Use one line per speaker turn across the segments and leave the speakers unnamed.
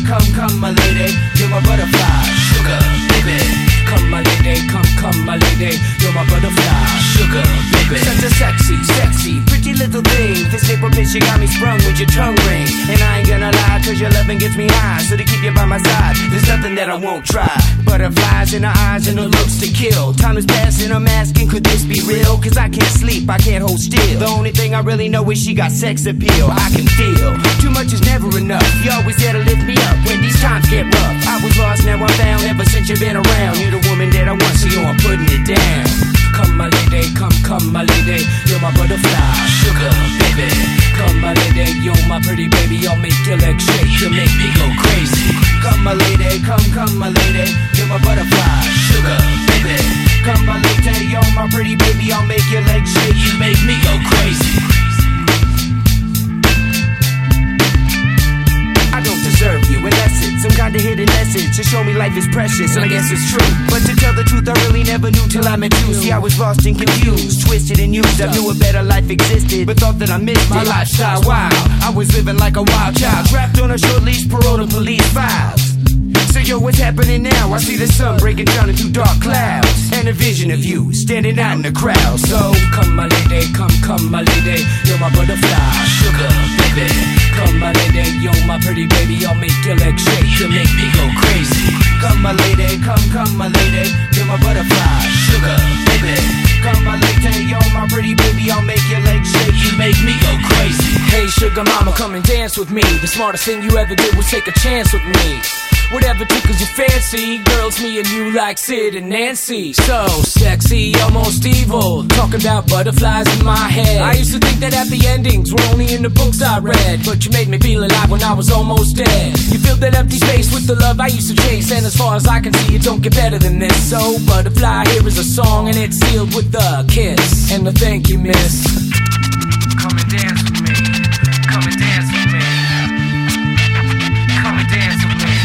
come, my lady, you're my butterfly, sugar, baby. Come, my lady, come, my lady, you're my butterfly, sugar, baby. Such a sexy, pretty little thing. This April bitch, you got me sprung with your tongue ring. And I ain't gonna lie, cause your loving gets me high. So to keep you by my side, there's nothing that I won't try. Butterflies in her eyes and her looks to kill. Time is passing, I'm asking, could this be real? Cause I can't sleep, I can't hold still. The only thing I really know is she got sex appeal. I can feel, too much is never enough. You always there to lift me up when these times get rough. I was lost, now I'm found, ever since you've been around. You're the woman that I want, so yo, I'm putting it down. Come, my lady, come, my lady, you're my butterfly, sugar, baby. Come, my lady, you're my pretty baby, I'll make your legs shake, you make me go crazy. Come, my lady, come, my lady, you're my butterfly, sugar, baby. Come, my lady, you're my pretty baby, I'll make your legs shake, you make me go crazy. I don't deserve you unless it's some kind of hidden message to show me life is precious, and I guess it's true. But to tell the truth, I really never knew till I met you. See, I was lost and confused, twisted and used. I knew a better life existed, but thought that I missed my lifestyle wild. I was living like a wild child, trapped on a short leash, parole to police files. So yo, what's happening now? I see the sun breaking down into dark clouds, and a vision of you standing out in the crowd. So come, my lady, come, my lady, you're my butterfly, sugar, baby. Come, my lady, you're my pretty baby, I'll make your legs shake, you make me go crazy. Come, my lady, come, my lady, you're my butterfly, sugar, baby. Come, my lady, you're my pretty baby, I'll make your legs shake, you make me go crazy. Hey, sugar mama, come and dance with me. The smartest thing you ever did was take a chance with me. Whatever tickles your fancy, girls, me and you like Sid and Nancy. So sexy, almost evil, talking about butterflies in my head. I used to think that happy endings were only in the books I read, but you made me feel alive when I was almost dead. You filled that empty space with the love I used to chase, and as far as I can see, it don't get better than this. So butterfly, here is a song, and it's sealed with a kiss and a thank you, miss. Come and dance with me, come and dance with me, come and dance with me.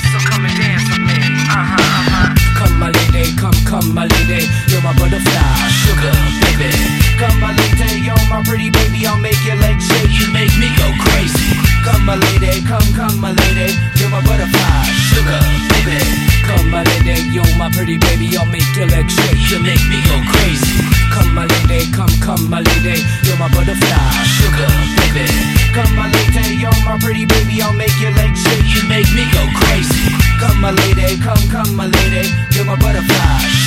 Come, my lady, come, my lady, you're my butterfly, sugar, baby. Come, my lady, you're my pretty baby, I'll make your legs shake, you make me go crazy. Come, my lady, come, my lady, you're my butterfly, sugar, baby. Come, my lady, you're my pretty baby, I'll make your legs shake, you make me go crazy. Come, my lady, come, my lady, you're my butterfly, sugar, baby. Come, my lady, you're my pretty baby, I'll make your legs shake, you make me go crazy. Come, my lady, come, my lady, you're my butterfly.